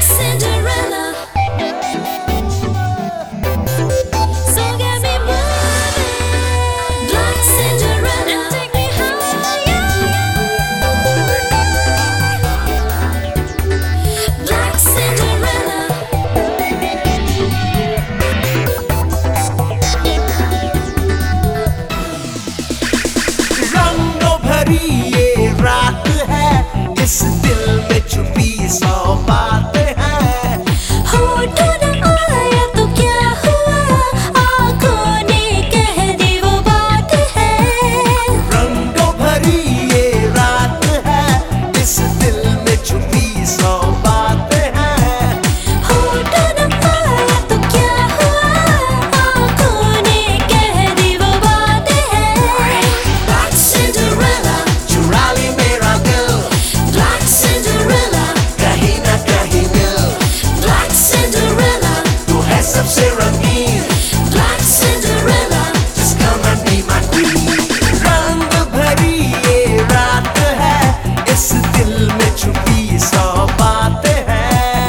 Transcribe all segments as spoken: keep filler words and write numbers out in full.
Cinderella. So get me moving, Black Cinderella, and take me higher. Black Cinderella. रंगों भरी ये रात है, इस दिल में छुपी सौ बातें हैं। होठों न आया तो क्या हुआ, आँखों ने कह दी वो बात है। रंगों भरी ये रात है, इस दिल में छुपी सौ बातें हैं। होठों न आया तो क्या हुआ, आँखों ने कह दी वो बात है। Black Cinderella, चुरा ली मेरा दिल, Black Cinderella, कहीं ना कहीं मिल। Black Cinderella, तू है सबसे रंगीन, Black Cinderella. just come and be my queen। रंग भरी ये रात है, इस दिल में छुपी सौ बातें हैं।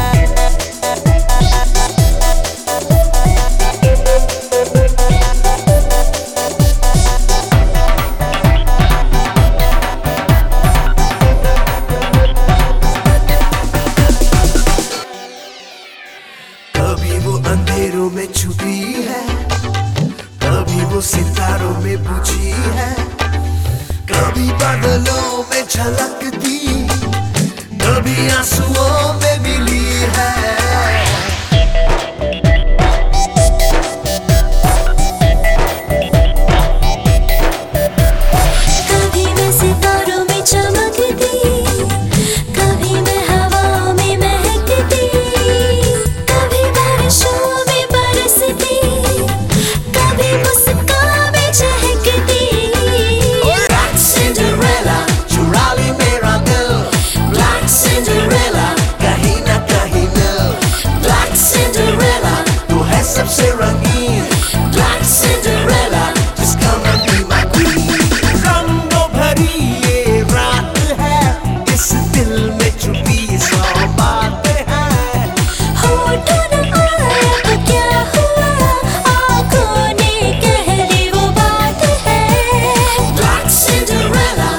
कभी वो अंधेरों में छुपी है, कभी वो सितारों में बुझी है, कभी बादलों में झलकती, कभी आंसुओं में मिली है। कभी मैं सितारों में चमकती, कभी मैं हवाओं में महकती, कभी बारिशों में बरसती, कभी मुस्कान में चहकती। Black Cinderella, चुरा ली मेरा दिल, Black Cinderella, कहीं ना कहीं मिल। Black Cinderella, तू है सबसे रंगीन, Black Cinderella. just come and be my queen। रंगों भरी ये रात है, इस दिल में छुपी सौ बातें हैं। होठों न आया तो क्या हुआ, आँखों ने कह दी वो बात है। Black Cinderella,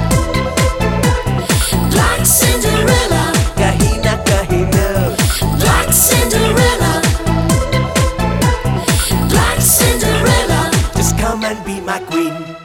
Black Cinderella, कहीं ना कहीं मिल। Black Cinderella, Black Cinderella. just come and be my queen।